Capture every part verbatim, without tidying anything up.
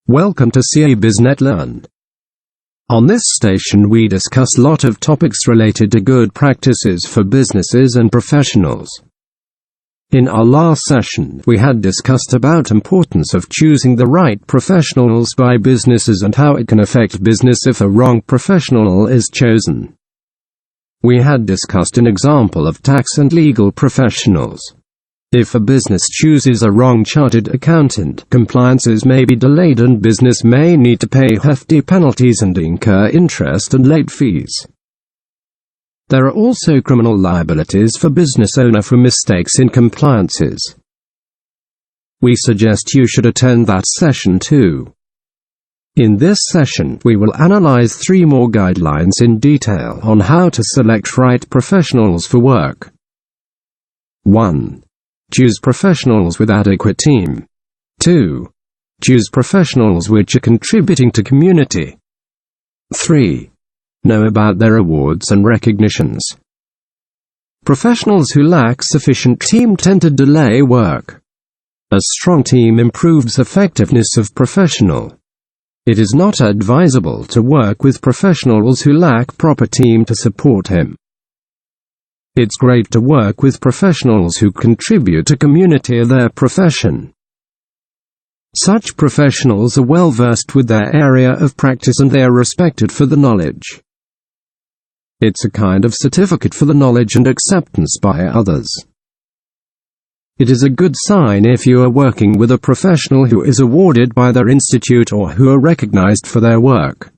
Welcome to C A BizNet Learn. On this station we discuss lot of topics related to good practices for businesses and professionals. In our last session, we had discussed about importance of choosing the right professionals by businesses and how it can affect business if a wrong professional is chosen. We had discussed an example of tax and legal professionals. If a business chooses a wrong chartered accountant, compliances may be delayed and business may need to pay hefty penalties and incur interest and late fees. There are also criminal liabilities for business owner for mistakes in compliances. We suggest you should attend that session too. In this session, we will analyze three more guidelines in detail on how to select right professionals for work. one. Choose professionals with adequate team. two. Choose professionals which are contributing to community. three. Know about their awards and recognitions. Professionals who lack sufficient team tend to delay work. A strong team improves effectiveness of professional. It is not advisable to work with professionals who lack proper team to support him. It's great to work with professionals who contribute to community of their profession. Such professionals are well versed with their area of practice and they are respected for the knowledge. It's a kind of certificate for the knowledge and acceptance by others. It is a good sign if you are working with a professional who is awarded by their institute or who are recognized for their work.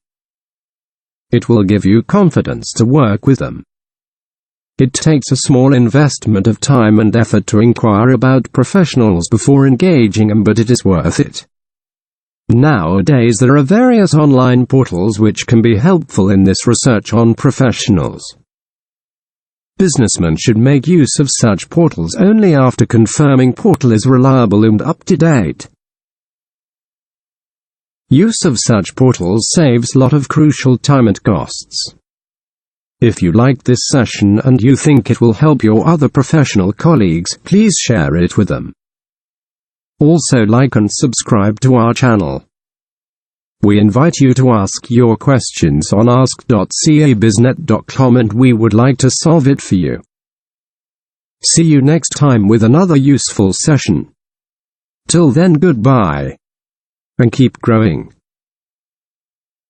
It will give you confidence to work with them. It takes a small investment of time and effort to inquire about professionals before engaging them, but it is worth it. Nowadays there are various online portals which can be helpful in this research on professionals. Businessmen should make use of such portals only after confirming portal is reliable and up to date. Use of such portals saves lot of crucial time and costs. If you like this session and you think it will help your other professional colleagues, please share it with them. Also like and subscribe to our channel. We invite you to ask your questions on ask dot c a biznet dot com and we would like to solve it for you. See you next time with another useful session. Till then, goodbye. And keep growing.